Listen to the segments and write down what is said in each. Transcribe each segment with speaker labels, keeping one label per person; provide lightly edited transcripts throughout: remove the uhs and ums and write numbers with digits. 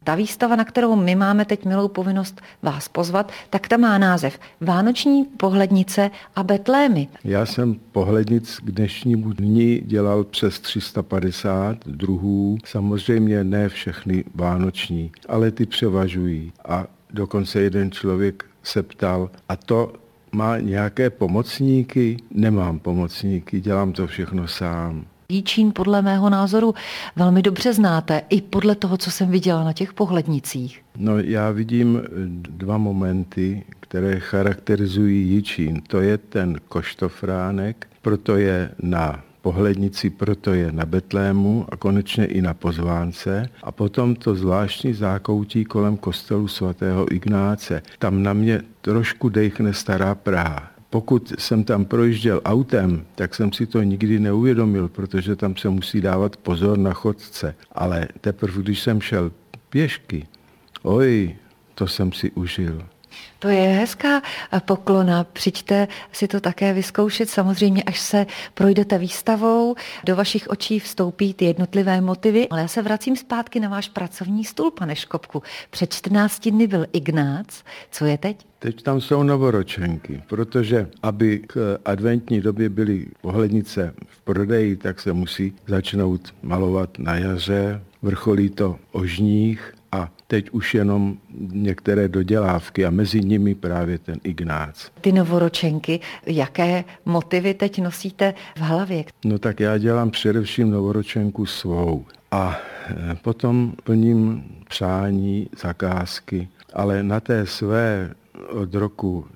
Speaker 1: Ta výstava, na kterou my máme teď milou povinnost vás pozvat, tak ta má název Vánoční pohlednice a betlémy.
Speaker 2: Já jsem pohlednic k dnešnímu dni dělal přes 350 druhů. Samozřejmě ne všechny vánoční, ale ty převažují. A dokonce jeden člověk se ptal, a to má nějaké pomocníky? Nemám pomocníky, dělám to všechno sám.
Speaker 1: Jičín podle mého názoru velmi dobře znáte, i podle toho, co jsem viděla na těch pohlednicích.
Speaker 2: No, já vidím dva momenty, které charakterizují Jičín. To je ten koštofránek, proto je na pohlednici, proto je na betlému a konečně i na pozvánce. A potom to zvláštní zákoutí kolem kostelu svatého Ignáce. Tam na mě trošku dejchne stará Praha. Pokud jsem tam projížděl autem, tak jsem si to nikdy neuvědomil, protože tam se musí dávat pozor na chodce. Ale teprve, když jsem šel pěšky, to jsem si užil.
Speaker 1: To je hezká poklona, přijďte si to také vyzkoušet. Samozřejmě, až se projdete výstavou, do vašich očí vstoupí ty jednotlivé motivy. Ale já se vracím zpátky na váš pracovní stůl, pane Škopku. Před 14 dny byl Ignác. Co je teď?
Speaker 2: Teď tam jsou novoročenky, protože aby k adventní době byly pohlednice v prodeji, tak se musí začnout malovat na jaře, vrcholí to o žních a teď už jenom některé dodělávky a mezi nimi právě ten Ignác.
Speaker 1: Ty novoročenky, jaké motivy teď nosíte v hlavě?
Speaker 2: No tak já dělám především novoročenku svou a potom plním přání, zakázky, ale na té své od roku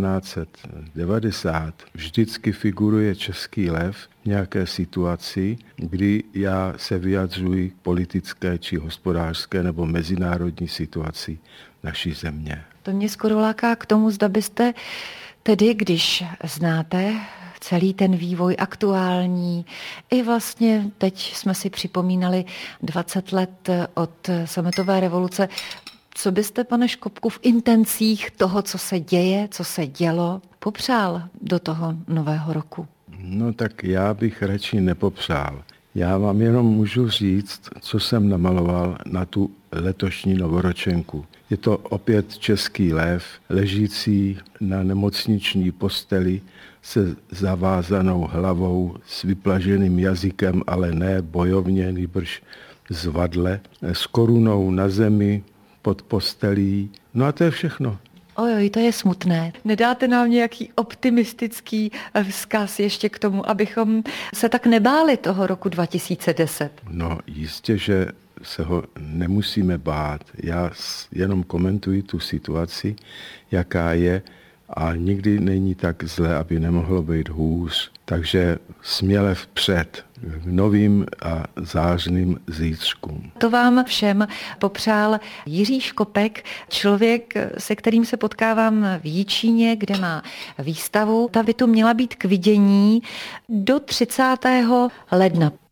Speaker 2: 1990 vždycky figuruje český lev v nějaké situaci, kdy já se vyjadřuji k politické či hospodářské nebo mezinárodní situaci naší země.
Speaker 1: To mě skoro láká k tomu, zda byste tedy, když znáte celý ten vývoj aktuální, i vlastně teď jsme si připomínali 20 let od sametové revoluce. Co byste, pane Škopku, v intencích toho, co se děje, co se dělo, popřál do toho nového roku?
Speaker 2: No tak já bych radši nepopřál. Já vám jenom můžu říct, co jsem namaloval na tu letošní novoročenku. Je to opět český lev, ležící na nemocniční posteli se zavázanou hlavou, s vyplaženým jazykem, ale ne bojovně, nýbrž zvadle, s korunou na zemi, pod postelí. No a to je všechno.
Speaker 1: Ojoj, to je smutné. Nedáte nám nějaký optimistický vzkaz ještě k tomu, abychom se tak nebáli toho roku 2010?
Speaker 2: No jistě, že se ho nemusíme bát. Já jenom komentuji tu situaci, jaká je a nikdy není tak zle, aby nemohlo být hůř. Takže směle vpřed k novým a zářným zítřkům.
Speaker 1: To vám všem popřál Jiří Škopek, člověk, se kterým se potkávám v Jičíně, kde má výstavu. Ta by tu měla být k vidění do 30. ledna.